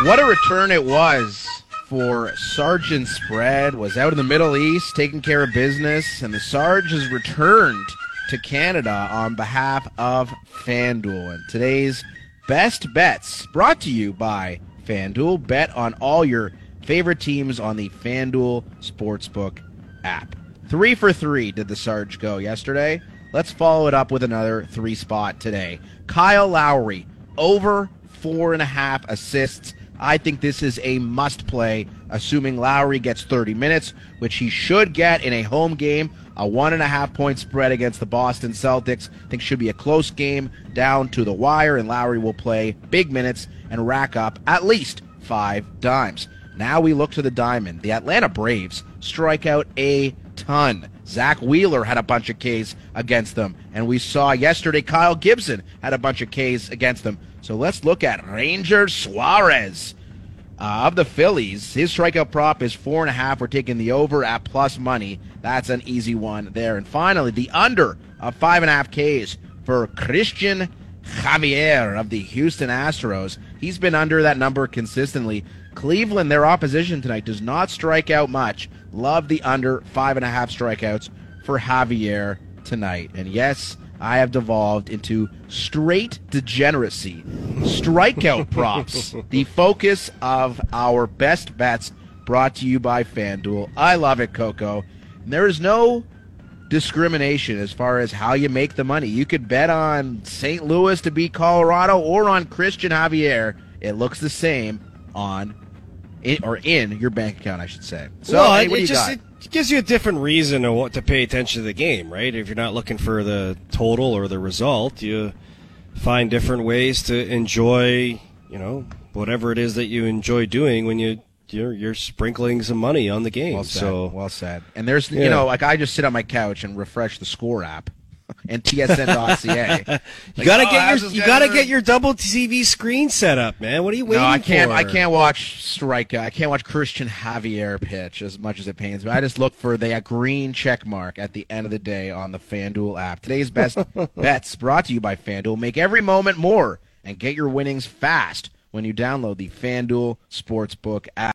What a return it was for Sergeant Spread. Was out in the Middle East taking care of business, and the Sarge has returned to Canada on behalf of FanDuel. And today's best bets brought to you by FanDuel. Bet on all your favorite teams on the FanDuel Sportsbook app. 3 for 3 did the Sarge go yesterday. Let's follow it up with another 3-spot today. Kyle Lowry, over 4.5 assists. I think this is a must-play, assuming Lowry gets 30 minutes, which he should get in a home game. A 1.5-point spread against the Boston Celtics. I think should be a close game down to the wire, and Lowry will play big minutes and rack up at least 5 dimes. Now we look to the diamond. The Atlanta Braves strike out a ton. Zach Wheeler had a bunch of Ks against them, and we saw yesterday Kyle Gibson had a bunch of Ks against them. So let's look at Ranger Suarez of the Phillies. His strikeout prop is 4.5. We're taking the over at plus money. That's an easy one there. And finally, the under of 5.5 Ks for Christian Javier of the Houston Astros. He's been under that number consistently. Cleveland, their opposition tonight, does not strike out much. Love the under 5.5 strikeouts for Javier tonight. And yes, I have devolved into straight degeneracy. Strikeout props, the focus of our best bets, brought to you by FanDuel. I love it, Coco. There is no discrimination as far as how you make the money. You could bet on St. Louis to beat Colorado or on Christian Javier. It looks the same in your bank account, I should say. So, well, hey, what do you got? It gives you a different reason to pay attention to the game, right? If you're not looking for the total or the result, you find different ways to enjoy, whatever it is that you enjoy doing when you're sprinkling some money on the game. Well said. Well said. And there's, I just sit on my couch and refresh the Score app and TSN.ca. You gotta get your double TV screen set up, man. What are you waiting for? I can't watch I can't watch Christian Javier pitch as much as it pains me. I just look for the green check mark at the end of the day on the FanDuel app. Today's best bets brought to you by FanDuel. Make every moment more and get your winnings fast when you download the FanDuel Sportsbook app.